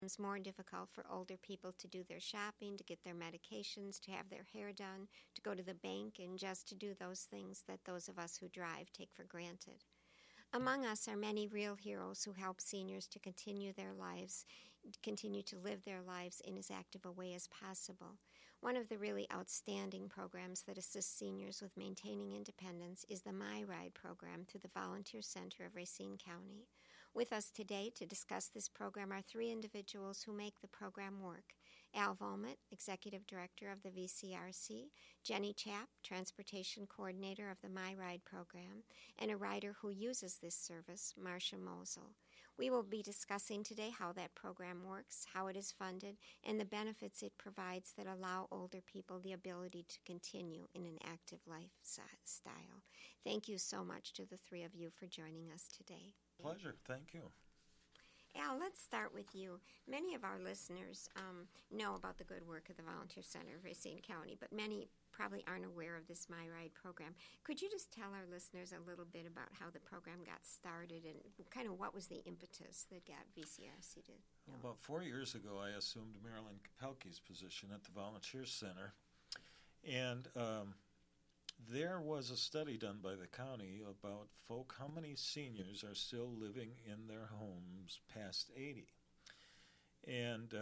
It's more difficult for older people to do their shopping, to get their medications, to have their hair done, to go to the bank, and just to do those things that those of us who drive take for granted. Among us are many real heroes who help seniors to continue to live their lives in as active a way as possible. One of the really outstanding programs that assists seniors with maintaining independence is the My Ride program through the Volunteer Center of Racine County. With us today to discuss this program are three individuals who make the program work. Al Volmet, Executive Director of the VCRC, Jenny Chapp, Transportation Coordinator of the My Ride program, and a rider who uses this service, Marcia Mosel. We will be discussing today how that program works, how it is funded, and the benefits it provides that allow older people the ability to continue in an active lifestyle. Thank you so much to the three of you for joining us today. Pleasure. Thank you. Al, let's start with you. Many of our listeners know about the good work of the Volunteer Center of Racine County, but many probably aren't aware of this My Ride program. Could you just tell our listeners a little bit about how the program got started and kind of what was the impetus that got VCRC to Well, about 4 years ago, I assumed Marilyn Kapelke's position at the Volunteer Center, and there was a study done by the county about how many seniors are still living in their homes past 80. And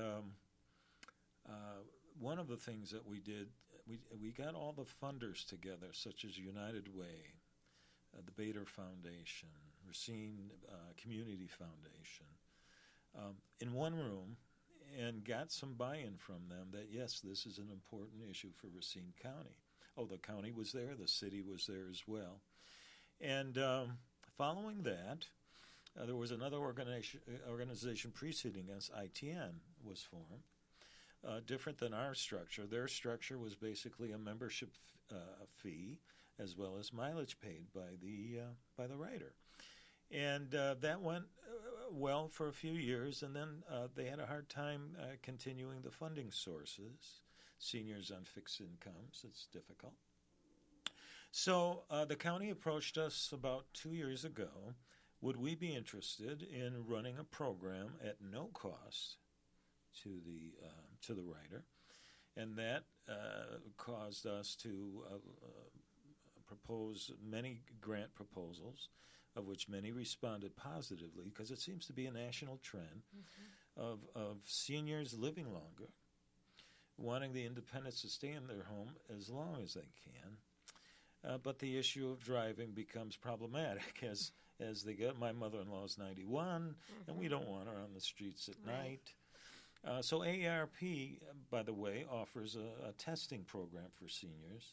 one of the things that we did, we got all the funders together, such as United Way, the Bader Foundation, Racine Community Foundation, in one room, and got some buy-in from them that, yes, this is an important issue for Racine County. Oh, the county was there, the city was there as well. And following that, there was another organization preceding us, ITN, was formed. Different than our structure. Their structure was basically a membership fee as well as mileage paid by the rider. And that went well for a few years, and then they had a hard time continuing the funding sources. Seniors on fixed incomes, it's difficult. So the county approached us about 2 years ago. Would we be interested in running a program at no cost to the rider? And that caused us to propose many grant proposals, of which many responded positively, because it seems to be a national trend of seniors living longer, wanting the independence to stay in their home as long as they can. But the issue of driving becomes problematic as they get. My mother-in-law is 91, and we don't want her on the streets at night. So AARP, by the way, offers a testing program for seniors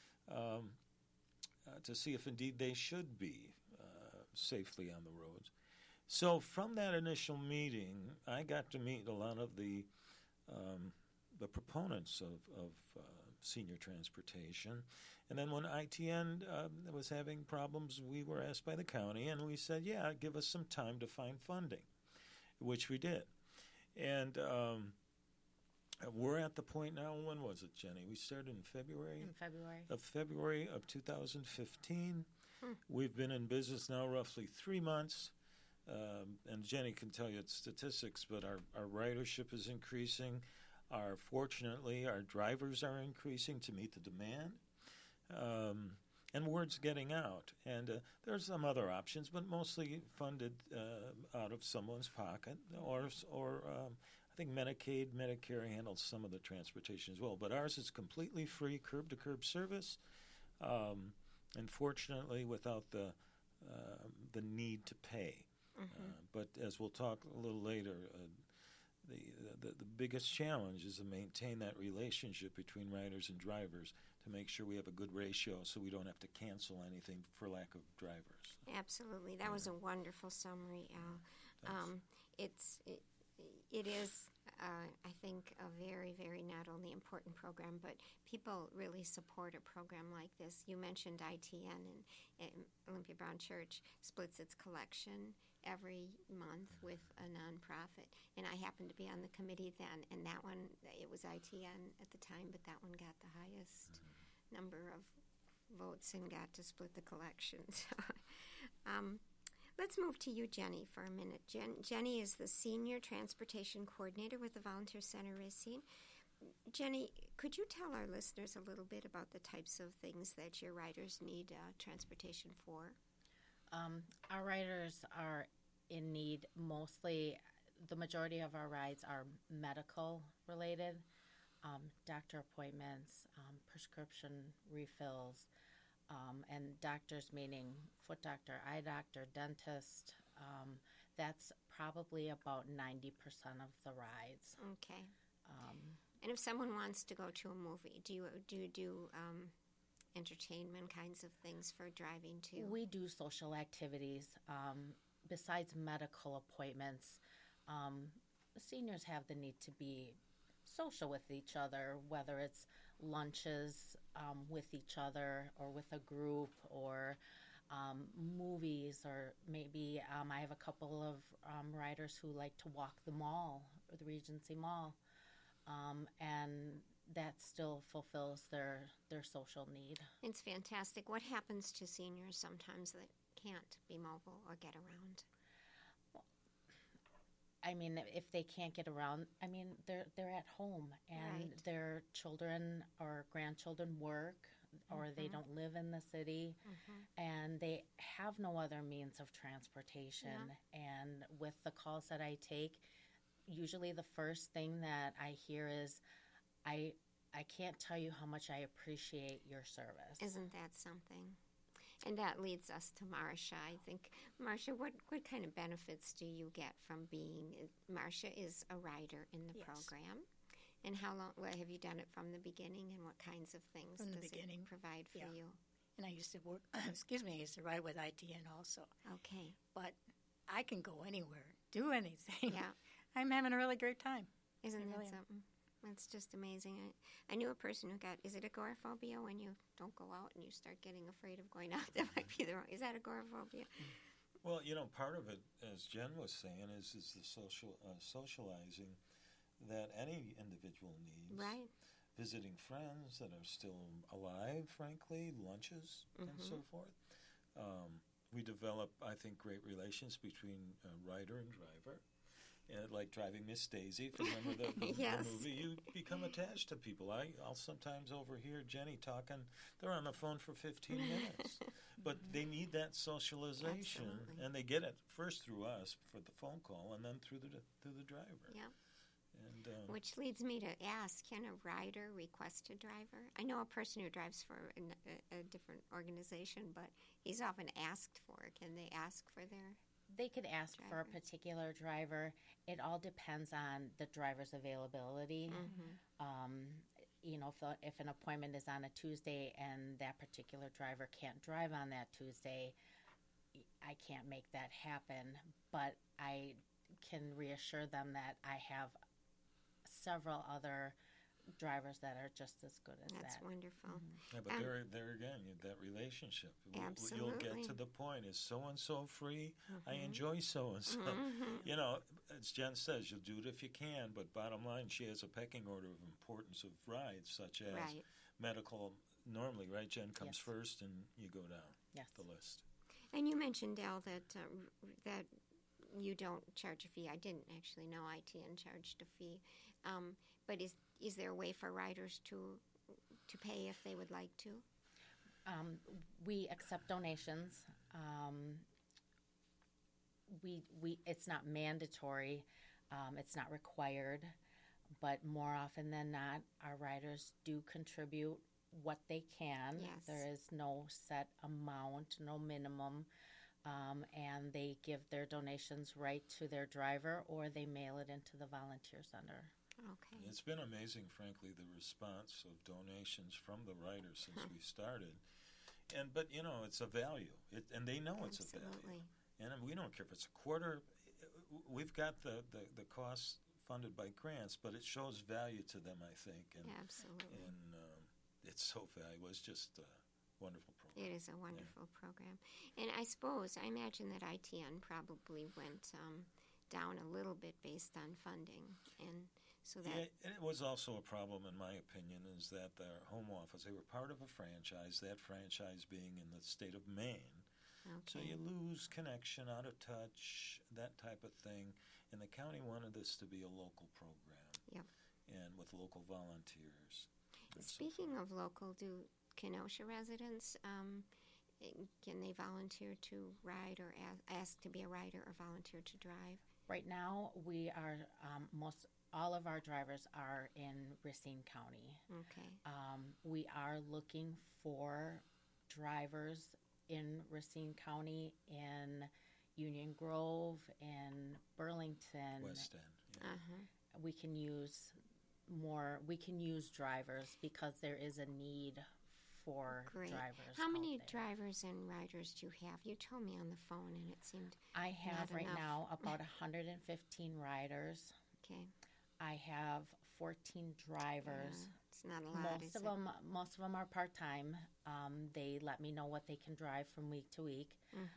to see if indeed they should be safely on the roads. So from that initial meeting, I got to meet a lot of the proponents of senior transportation. And then when ITN was having problems, we were asked by the county, and we said, yeah, give us some time to find funding, which we did. And we're at the point now, when was it, Jenny? We started in February? In February. Of February of 2015. We've been in business now roughly 3 months. And Jenny can tell you its statistics, but our ridership is increasing. Fortunately, our drivers are increasing to meet the demand. And word's getting out. And there's some other options, but mostly funded out of someone's pocket. Or I think Medicaid, Medicare handles some of the transportation as well. But ours is completely free, curb-to-curb service. And fortunately, without the need to pay. But as we'll talk a little later, the biggest challenge is to maintain that relationship between riders and drivers to make sure we have a good ratio so we don't have to cancel anything for lack of drivers. Absolutely. That was a wonderful summary, Al. It is, I think, a very, very not only important program, but people really support a program like this. You mentioned ITN, and Olympia Brown Church splits its collection every month with a nonprofit. And I happened to be on the committee then, and that one, it was ITN at the time, but that one got the highest number of votes and got to split the collections. Let's move to you, Jenny, for a minute. Jenny is the Senior Transportation Coordinator with the Volunteer Center Racine. Jenny, could you tell our listeners a little bit about the types of things that your riders need transportation for? Our riders are in need mostly, the majority of our rides are medical related, doctor appointments, prescription refills, and doctors meaning foot doctor, eye doctor, dentist. That's probably about 90% of the rides. Okay. And if someone wants to go to a movie, do you do entertainment kinds of things for driving too? We do social activities. Besides medical appointments, seniors have the need to be social with each other, whether it's lunches with each other or with a group or movies, or maybe I have a couple of riders who like to walk the mall, or the Regency Mall, and that still fulfills their social need. It's fantastic. What happens to seniors sometimes that can't be mobile or get around? I mean, if they can't get around, I mean, they're at home, and their children or grandchildren work, or they don't live in the city, and they have no other means of transportation. Yeah. And with the calls that I take, usually the first thing that I hear is, I can't tell you how much I appreciate your service. Isn't that something? And that leads us to Marcia. I think, Marcia, what kind of benefits do you get from being, Marcia is a rider in the program. And how long, have you done it from the beginning, and what kinds of things does it provide for you? And I used to work, I used to ride with ITN also. Okay. But I can go anywhere, do anything. Yeah. I'm having a really great time. Isn't that something? It's just amazing. I knew a person who got, is it agoraphobia when you don't go out and you start getting afraid of going out? That might be the wrong, is that agoraphobia? Well, part of it, as Jen was saying, is the socializing that any individual needs. Right. Visiting friends that are still alive, frankly, lunches and so forth. We develop, I think, great relations between rider and driver. Like driving Miss Daisy, if you remember the movie, you become attached to people. I'll sometimes overhear Jenny talking. They're on the phone for 15 minutes. But they need that socialization, and they get it first through us for the phone call, and then through the driver. Yeah. And, which leads me to ask, can a rider request a driver? I know a person who drives for a different organization, but he's often asked for. Can they ask for their... They could ask for a particular driver. It all depends on the driver's availability. If an appointment is on a Tuesday and that particular driver can't drive on that Tuesday, I can't make that happen. But I can reassure them that I have several other drivers that are just as good as that. That's wonderful. Yeah, but there again, that relationship. Absolutely. You'll get to the point. Is so-and-so free? I enjoy so-and-so. As Jen says, you'll do it if you can, but bottom line, she has a pecking order of importance of rides, such as medical. Normally, right, Jen comes first, and you go down the list. And you mentioned, Dell, that you don't charge a fee. I didn't actually know ITN charged a fee. But is there a way for riders to pay if they would like to? We accept donations. It's not mandatory. It's not required. But more often than not, our riders do contribute what they can. Yes. There is no set amount, no minimum. And they give their donations right to their driver, or they mail it into the volunteer center. Okay. It's been amazing, frankly, the response of donations from the riders since we started. But it's a value, and they know it's a value. And we don't care if it's a quarter. We've got the costs funded by grants, but it shows value to them, I think. And, absolutely. And it's so valuable. It's just a wonderful program. It is a wonderful program. And I imagine that ITN probably went down a little bit based on funding. And so that... and it was also a problem, in my opinion, is that their home office, they were part of a franchise, that franchise being in the state of Maine. So Okay. you lose connection, out of touch, that type of thing. And the county wanted this to be a local program. Yep. And with local volunteers. and so Speaking forth. of local, do Kenosha residents, can they volunteer to ride or ask to be a rider or volunteer to drive? Right now, we are all of our drivers are in Racine County. Okay. We are looking for drivers in Racine County, in Union Grove, in Burlington. West End. Yeah. Uh-huh. We can use drivers because there is a need for Great. drivers. How many out there. drivers and riders do you have? You told me on the phone, and it seemed I have Not right enough. now about 115 riders. okay. I have 14 drivers. Yeah, it's not a lot, is it? Most of them are part time. They let me know what they can drive from week to week,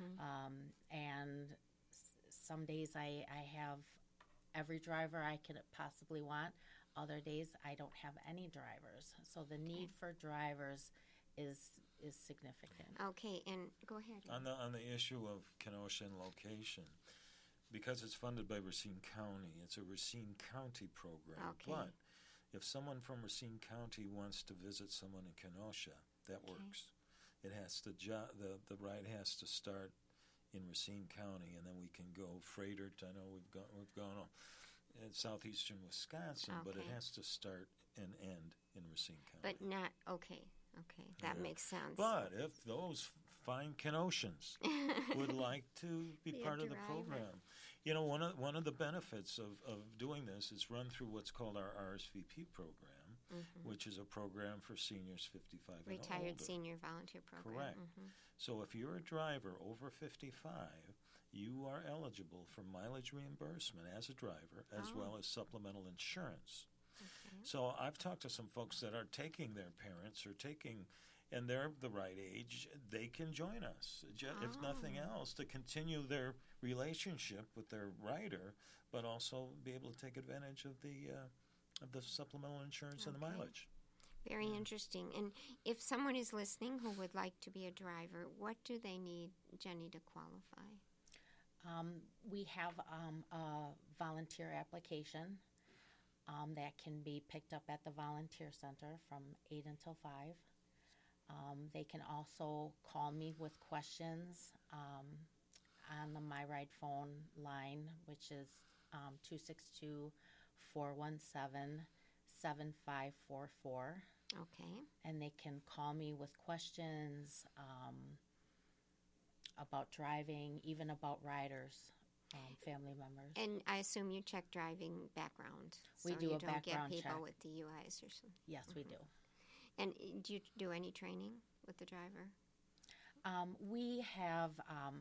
and some days I have every driver I could possibly want. Other days I don't have any drivers. So the need for drivers is significant. Okay, and go ahead. On the issue of Kenosha and location, because it's funded by Racine County, it's a Racine County program. Okay. But if someone from Racine County wants to visit someone in Kenosha, that works. It has to the ride has to start in Racine County, and then we can go freighter. I know we've gone in southeastern Wisconsin, but it Okay. has to start and end in Racine County. But not okay. Okay, that Yeah. makes sense. But if those fine Kenoshans would like to be Be a part of the driver. program, you know, one of the benefits of doing this is run through what's called our RSVP program, which is a program for seniors 55 and Retired older. senior volunteer program. Correct. Mhm. So if you're a driver over 55, you are eligible for mileage reimbursement as a driver, as well as supplemental insurance. Okay. So I've talked to some folks that are taking their parents and they're the right age, they can join us, if nothing else, to continue their relationship with their rider, but also be able to take advantage of the supplemental insurance and the Okay. mileage. Very interesting. And if someone is listening who would like to be a driver, what do they need, Jenny, to qualify? We have a volunteer application that can be picked up at the volunteer center from 8 until 5. They can also call me with questions on the My Ride phone line, which is 262-417-7544. Okay. And they can call me with questions about driving, even about riders, family members. And I assume you check driving background. We so do you a don't background get people check. with DUIs or something. Yes, we do. And do you do any training with the driver? We have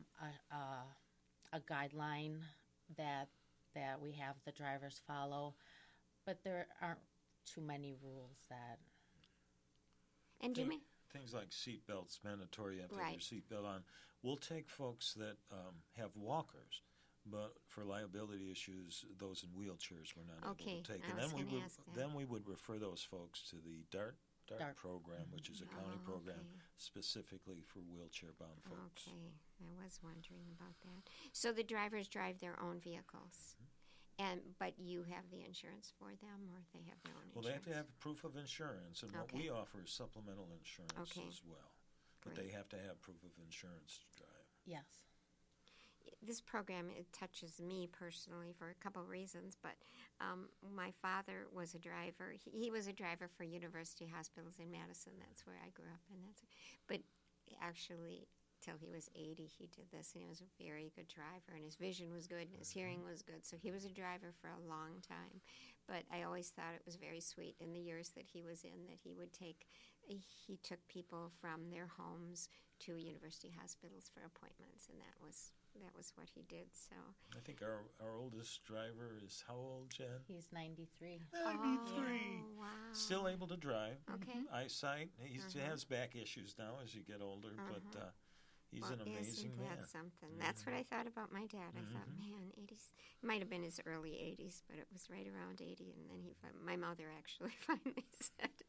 a guideline that we have the drivers follow, but there aren't too many rules that. And do you mean? Things like seat belts, mandatory, you have to have Right. your seat belt on. We'll take folks that have walkers, but for liability issues, those in wheelchairs we're not Okay, able to take. I And was then gonna ask that. then we would refer those folks to the DART program, which is a county Oh, program okay. specifically for wheelchair-bound folks. Okay, I was wondering about that. So the drivers drive their own vehicles, but you have the insurance for them, or they have their own Well, they insurance? have to have proof of insurance, and what Okay. we offer is supplemental insurance Okay. as well. But Great. they have to have proof of insurance to drive. Yes. This program, it touches me personally for a couple of reasons, but my father was a driver. He was a driver for University Hospitals in Madison. That's where I grew up, but actually, till he was 80, he did this, and he was a very good driver, and his vision was good, and his hearing was good, so he was a driver for a long time. But I always thought it was very sweet in the years that he was in that he took people from their homes to university hospitals for appointments, and that was what he did. So I think our oldest driver is how old, Jen? He's 93. 93. Oh, wow. Still able to drive. Okay. Eyesight. He has back issues now as you get older, but he's an amazing isn't man. that something? That's what I thought about my dad. I thought, man, 80s. It might have been his early 80s, but it was right around 80. And then my mother actually finally said,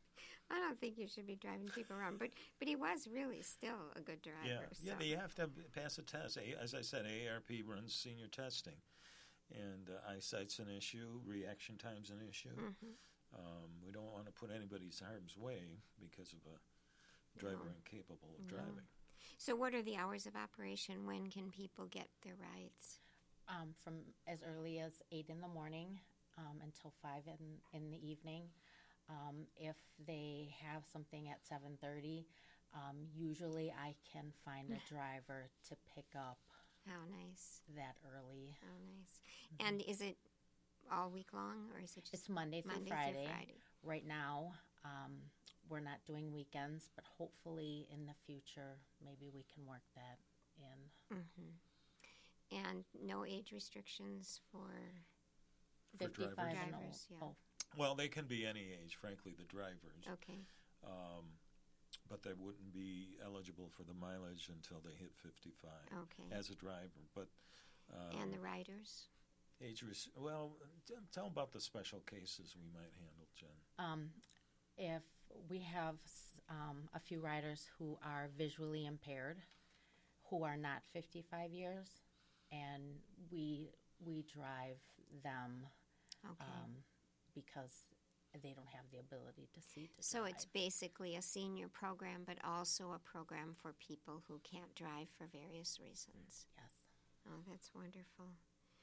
I don't think you should be driving people around, but he was really still a good driver. Yeah, you have to pass a test. As I said, AARP runs senior testing, and eyesight's an issue, reaction time's an issue. We don't want to put anybody's harm's way because of a driver incapable of driving. So what are the hours of operation? When can people get their rides? From as early as 8 in the morning until 5 in the evening. If they have something at 7:30, usually I can find a driver to pick up. How nice. That early. How nice. And is it all week long, or is it just It's Monday through Monday Friday. through Friday? Right now, we're not doing weekends, but hopefully in the future, maybe we can work that in. And no age restrictions for 55 and old. drivers, yeah. Oh, Well, they can be any age, frankly, the drivers. Okay. But they wouldn't be eligible for the mileage until they hit 55 Okay. as a driver. But And the riders? well, tell about the special cases we might handle, Jen. if we have a few riders who are visually impaired, who are not 55 years, and we drive them Okay. because they don't have the ability to see to So drive. it's basically a senior program, but also a program for people who can't drive for various reasons. Yes. Oh, that's wonderful.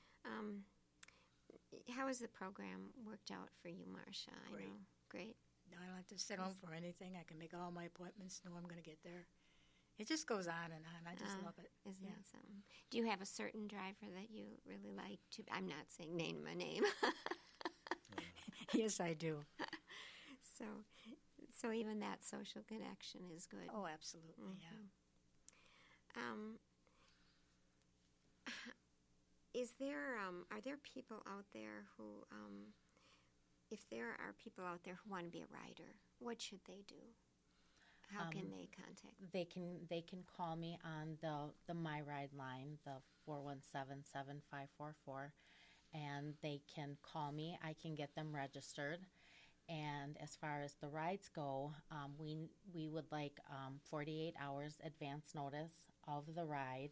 How has the program worked out for you, Marcia? Great. Great. I don't have to sit home for anything. I can make all my appointments, know I'm going to get there. It just goes on and on. I just love it. Isn't Yeah. that something? Do you have a certain driver that you really like to? I'm not saying name a name. Yes, I do. So even that social connection is good. Oh, absolutely, yeah. Is there are there people out there who if there are people out there who want to be a rider, what should they do? How can they contact? They can call me on the My Ride line, the 417-7544, and they can call me. I can get them registered. And as far as the rides go, we would like 48 hours advance notice of the ride,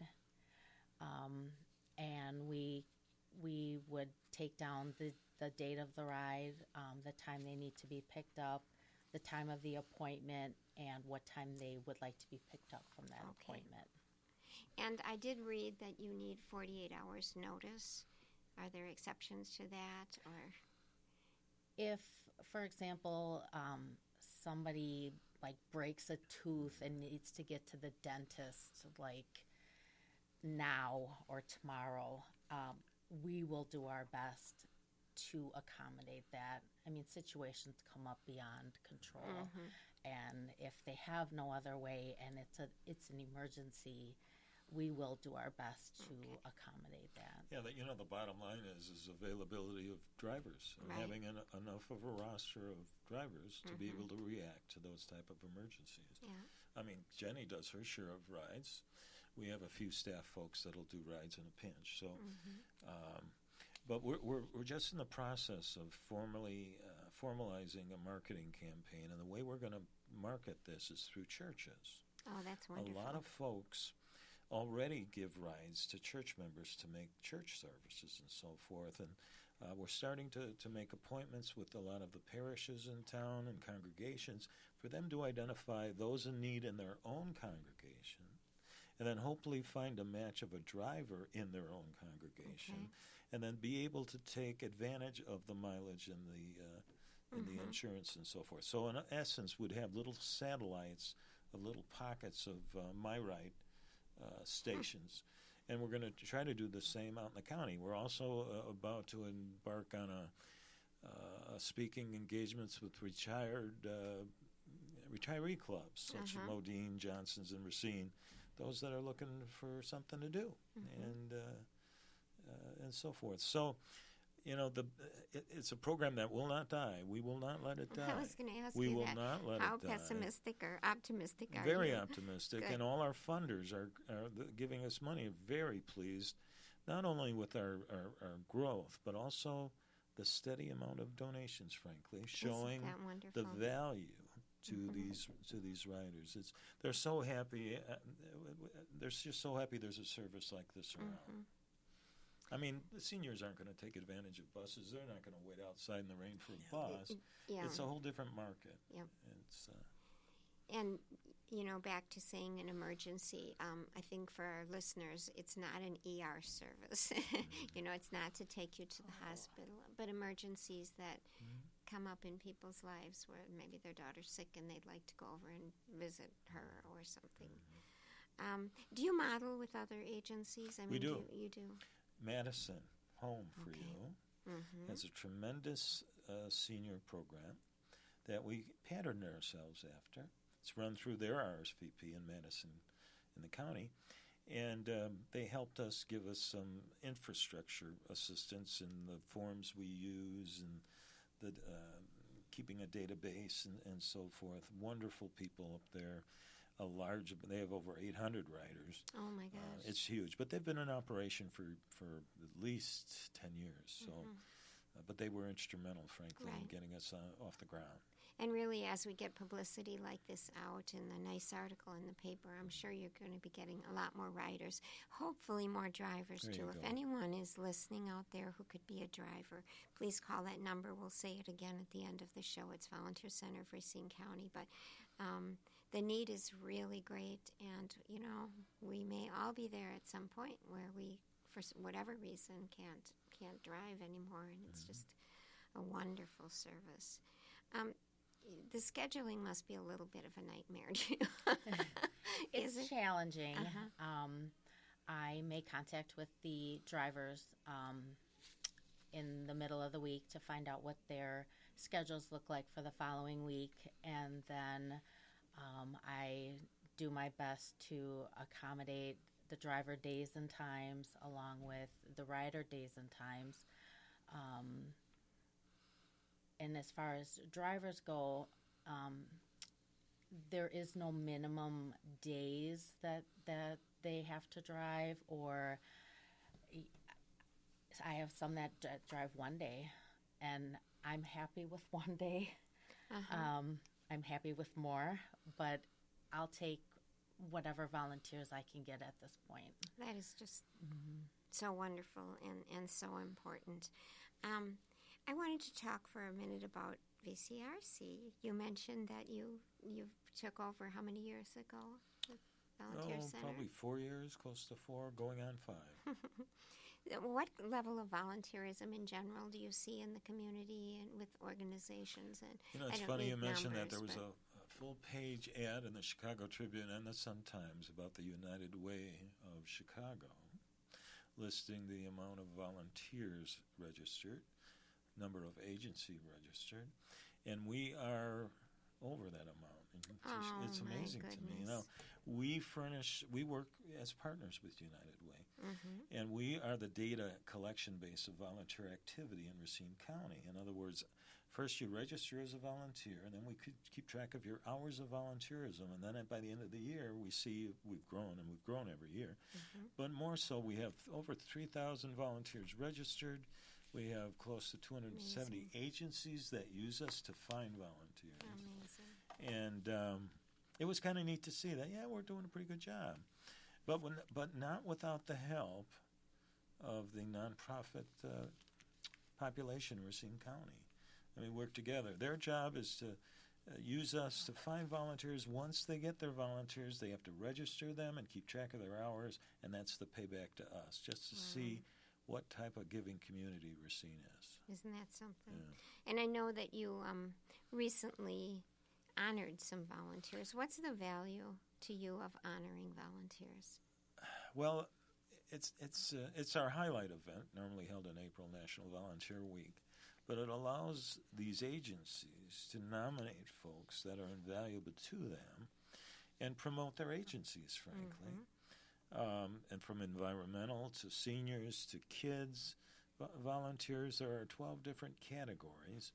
and we would take down the date of the ride, the time they need to be picked up, the time of the appointment, and what time they would like to be picked up from that appointment. And I did read that you need 48 hours notice. Are there exceptions to that, or? If, for example, somebody like breaks a tooth and needs to get to the dentist like now or tomorrow, we will do our best to accommodate that. I mean, situations come up beyond control, and if they have no other way and it's an emergency, we will do our best to accommodate that. Yeah, the bottom line is availability of drivers, and Right. having enough of a roster of drivers to be able to react to those type of emergencies. Yeah. I mean, Jenny does her share of rides. We have a few staff folks that'll do rides in a pinch. So, but we're just in the process of formalizing a marketing campaign, and the way we're going to market this is through churches. Oh, that's wonderful. A lot of folks already give rides to church members to make church services and so forth, and we're starting to make appointments with a lot of the parishes in town and congregations for them to identify those in need in their own congregation, and then hopefully find a match of a driver in their own congregation, and then be able to take advantage of the mileage and the insurance and so forth. So in essence, we'd have little satellites of little pockets of My Ride stations, and we're going to try to do the same out in the county. We're also about to embark on a speaking engagements with retiree clubs such as Modine, Johnson's, and Racine, those that are looking for something to do, and so forth. So, it's a program that will not die. We will not let it die. I was going to ask we you will that. not let How it die. pessimistic or optimistic are Very you? optimistic, Good. and all our funders are giving us money. Very pleased, not only with our growth, but also the steady amount of donations. Frankly, showing that the wonderful? value to these riders. They're so happy. They're just so happy there's a service like this around. I mean, the seniors aren't going to take advantage of buses. They're not going to wait outside in the rain for a bus. It's a whole different market. Yep. It's, and, back to saying an emergency, I think for our listeners, it's not an ER service. It's not to take you to the hospital, but emergencies that come up in people's lives where maybe their daughter's sick and they'd like to go over and visit her or something. Do you model with other agencies? We do. You do? Madison Home for You has a tremendous senior program that we patterned ourselves after. It's run through their RSVP in Madison in the county, and they helped us, give us some infrastructure assistance in the forms we use and the keeping a database and so forth. Wonderful people up there. They have over 800 riders. Oh my gosh. It's huge, but they've been in operation for at least 10 years. So, but they were instrumental, frankly, in getting us off the ground. And really, as we get publicity like this out in the nice article in the paper, I'm sure you're going to be getting a lot more riders, hopefully more drivers too. If anyone is listening out there who could be a driver, please call that number. We'll say it again at the end of the show. It's Volunteer Center of Racine County. But the need is really great, and, we may all be there at some point where we, for whatever reason, can't drive anymore, and it's just a wonderful service. The scheduling must be a little bit of a nightmare to you. It's challenging. I make contact with the drivers in the middle of the week to find out what their schedules look like for the following week, and then I do my best to accommodate the driver days and times along with the rider days and times. And as far as drivers go, there is no minimum days that they have to drive, or I have some that drive one day, and I'm happy with one day. I'm happy with more, but I'll take whatever volunteers I can get at this point. That is just so wonderful and so important. I wanted to talk for a minute about VCRC. You mentioned that you took over how many years ago? The Volunteer Center? Probably 4 years, close to 4, going on 5. What level of volunteerism in general do you see in the community and with organizations? And it's funny you mentioned that. There was a full-page ad in the Chicago Tribune and the Sun-Times about the United Way of Chicago, listing the amount of volunteers registered, number of agency registered, and we are over that amount. It's amazing to me. We work as partners with United Way, and we are the data collection base of volunteer activity in Racine County. In other words, first you register as a volunteer, and then we could keep track of your hours of volunteerism, and then by the end of the year, we see we've grown, and we've grown every year. But more so, we have over 3,000 volunteers registered. We have close to 270 agencies that use us to find volunteers. Amazing. And it was kind of neat to see that, we're doing a pretty good job. But not without the help of the nonprofit population in Racine County. We work together. Their job is to use us to find volunteers. Once they get their volunteers, they have to register them and keep track of their hours, and that's the payback to us, just to see what type of giving community Racine is. Isn't that something? Yeah. And I know that you recently honored some volunteers. What's the value to you of honoring volunteers? Well, it's our highlight event, normally held in April, National Volunteer Week. But it allows these agencies to nominate folks that are invaluable to them and promote their agencies, frankly. And from environmental to seniors to kids volunteers, there are 12 different categories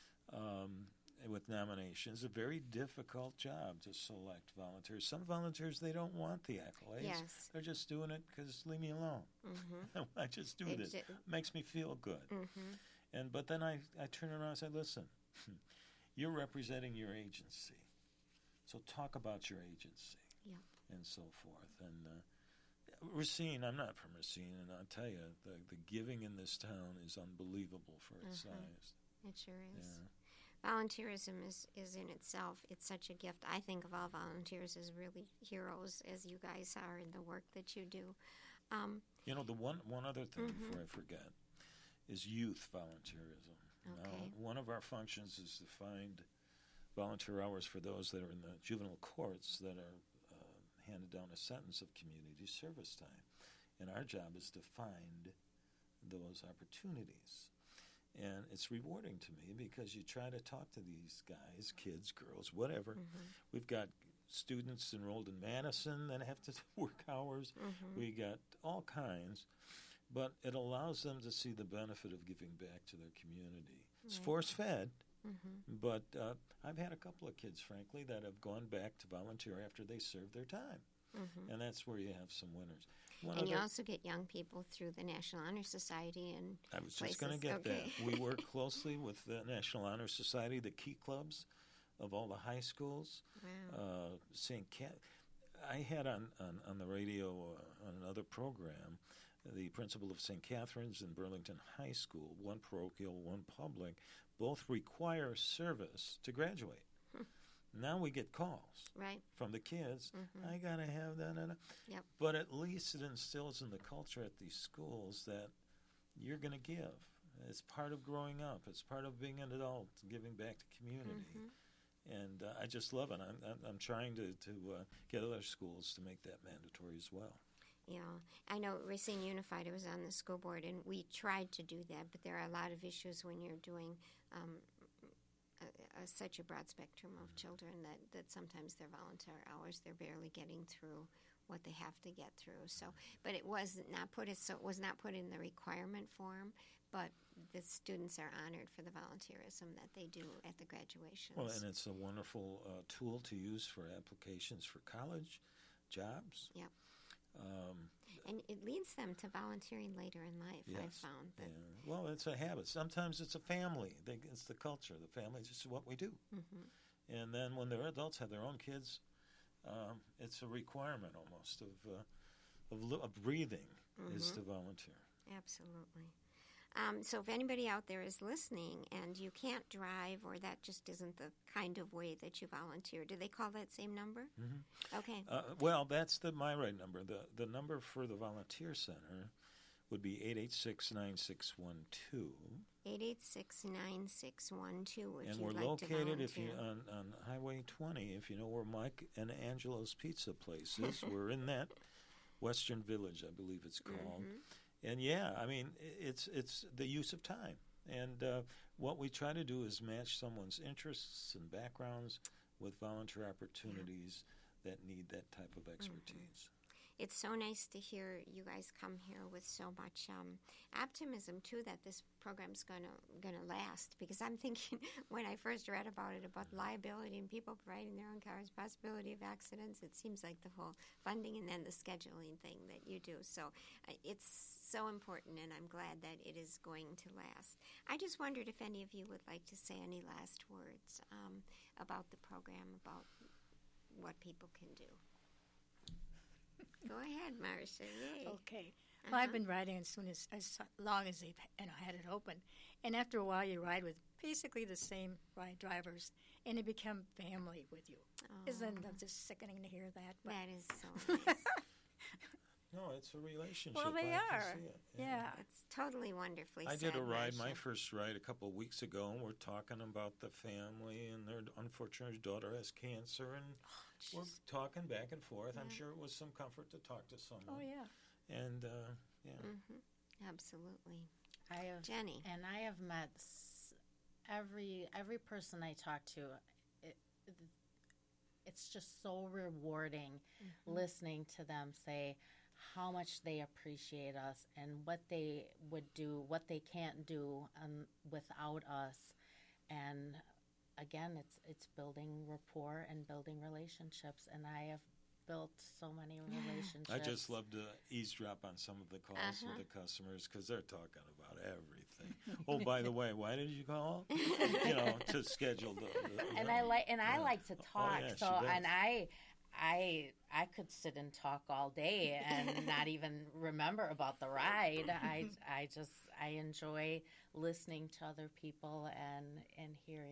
with nominations. A very difficult job to select volunteers. Some volunteers, they don't want the accolades. Yes. They're just doing it because leave me alone. I just do this. It makes me feel good. But then I turn around and say, listen, you're representing your agency. So talk about your agency Yep. and so forth. And Racine, I'm not from Racine, and I'll tell you, the giving in this town is unbelievable for its size. It sure is. Yeah. Volunteerism is in itself, it's such a gift. I think of all volunteers as really heroes, as you guys are in the work that you do. You know, the one other thing before I forget is youth volunteerism. Okay. Now, one of our functions is to find volunteer hours for those that are in the juvenile courts that are handed down a sentence of community service time. And our job is to find those opportunities. And it's rewarding to me because you try to talk to these guys, kids, girls, whatever. We've got students enrolled in Madison that have to work hours. We got all kinds. But it allows them to see the benefit of giving back to their community. It's force-fed, but I've had a couple of kids, frankly, that have gone back to volunteer after they served their time. And that's where you have some winners. And you also get young people through the National Honor Society and I was just going to get that. We work closely with the National Honor Society, the key clubs of all the high schools. Wow. I had on the radio on another program the principal of St. Catherine's and Burlington High School, one parochial, one public, both require service to graduate. Now we get calls from the kids. I got to have that. Yep. But at least it instills in the culture at these schools that you're going to give. It's part of growing up. It's part of being an adult, giving back to community. And I just love it. I'm trying to get other schools to make that mandatory as well. Yeah, I know Racine Unified, I was on the school board, and we tried to do that, but there are a lot of issues when you're doing such a broad spectrum of children that sometimes their volunteer hours, they're barely getting through what they have to get through. So, but it was not put in the requirement form, but the students are honored for the volunteerism that they do at the graduations. Well, and it's a wonderful tool to use for applications for college, jobs. Yep. And it leads them to volunteering later in life, yes. I've found. That Well, it's a habit. Sometimes it's a family. It's the culture. The family is just what we do. And then when they're adults, have their own kids, it's a requirement almost of breathing is to volunteer. Absolutely. So if anybody out there is listening and you can't drive or that just isn't the kind of way that you volunteer, do they call that same number? Okay. Well, that's the MyRide number. The number for the Volunteer Center would be 886-9612. 886-9612 And we're located on Highway 20, if you know where Mike and Angelo's Pizza Place is. We're in that Western Village, I believe it's called. And yeah, I mean, it's the use of time. And what we try to do is match someone's interests and backgrounds with volunteer opportunities that need that type of expertise. It's so nice to hear you guys come here with so much optimism, too, that this program's gonna last. Because I'm thinking, when I first read about it, about liability and people providing their own cars, possibility of accidents, it seems like the whole funding and then the scheduling thing that you do. So it's so important, and I'm glad that it is going to last. I just wondered if any of you would like to say any last words about the program, about what people can do. Go ahead, Marcia. Yay. Okay. Well, I've been riding as long as they've had it open. And after a while, you ride with basically the same ride drivers, and they become family with you. Isn't it just sickening to hear that? But that is so nice. No, it's a relationship. Well, they I are. can see it. Yeah. It's totally wonderfully I said, did a ride, Marcia. my first ride, a couple of weeks ago, and we're talking about the family, and their unfortunate daughter has cancer, and we're talking back and forth. I'm sure it was some comfort to talk to someone. Oh, yeah. And, Absolutely. Jenny. And I have met every person I talk to. It's just so rewarding listening to them say how much they appreciate us and what they would do, what they can't do without us. And again, it's building rapport and building relationships. And I have built so many relationships. I just love to eavesdrop on some of the calls with the customers because they're talking about everything. say, "Oh, by the way, why did you call?" To schedule the And I like to talk. yeah, so she does. and I could sit and talk all day and not even remember about the ride. I enjoy listening to other people and hearing